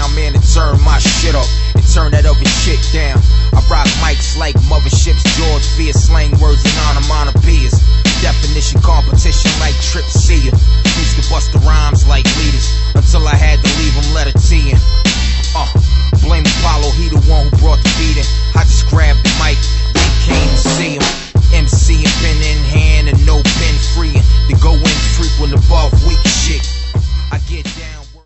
sound man to turn my shit up and turn that other shit down. I rock mics like motherships, George